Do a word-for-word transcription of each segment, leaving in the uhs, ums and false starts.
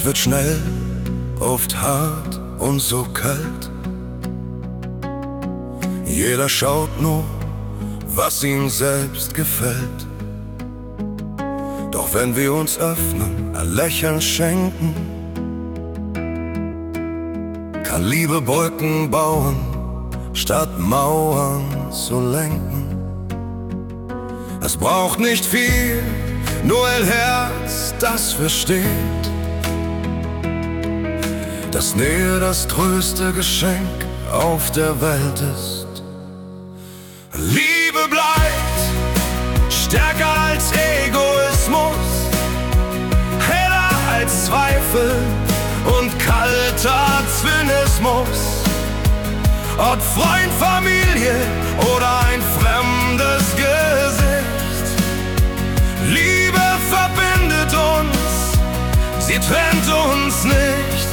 Licht wird schnell, oft hart und so kalt. Jeder schaut nur, was ihm selbst gefällt. Doch wenn wir uns öffnen, ein Lächeln schenken, kann Liebe Brücken bauen, statt Mauern zu lenken. Es braucht nicht viel, nur ein Herz, das versteht, dass Nähe das größte Geschenk auf der Welt ist. Liebe bleibt stärker als Egoismus, heller als Zweifel und kalter Zynismus. Ob Freund, Familie oder ein fremdes Gesicht, Liebe verbindet uns, sie trennt uns nicht.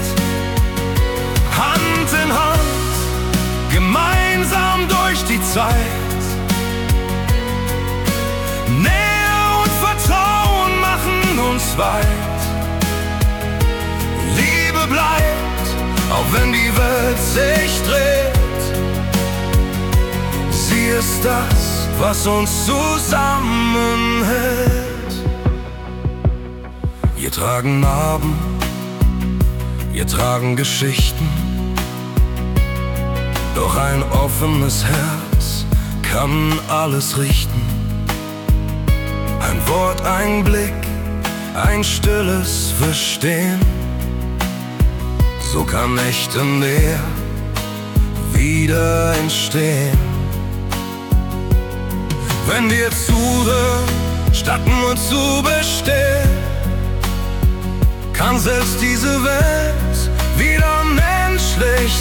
Hand in Hand, gemeinsam durch die Zeit. Nähe und Vertrauen machen uns weit. Liebe bleibt, auch wenn die Welt sich dreht. Sie ist das, was uns zusammenhält. Wir tragen Narben, wir tragen Geschichten, doch ein offenes Herz kann alles richten. Ein Wort, ein Blick, ein stilles Verstehen, so kann echte Nähe wieder entstehen. Wenn wir zuhören, statt nur zu bestehen, kann selbst diese Welt wieder menschlich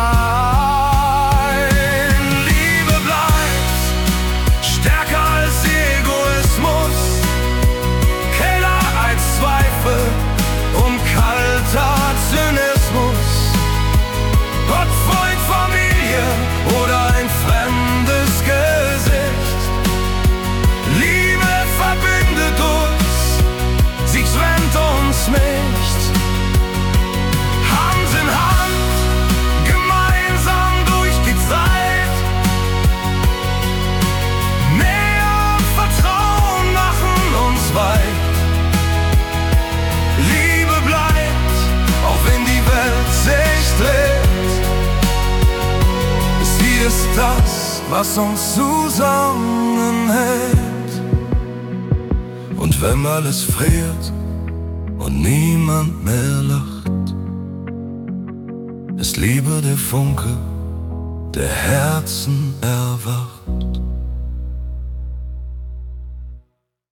sein. Liebe bleibt stärker als Egoismus, heller als Zweifel und kalter Zynismus. Ob Freund, Familie oder ein fremdes Gesicht, Liebe verbindet uns, sie trennt uns nicht. Hand in Hand, gemeinsam durch die Zeit. Nähe und Vertrauen machen uns weit. Liebe bleibt, auch wenn die Welt sich dreht. Sie ist das, was uns zusammenhält. Und wenn alles friert und niemand mehr lacht, ist Liebe der Funke, der Herzen erwacht.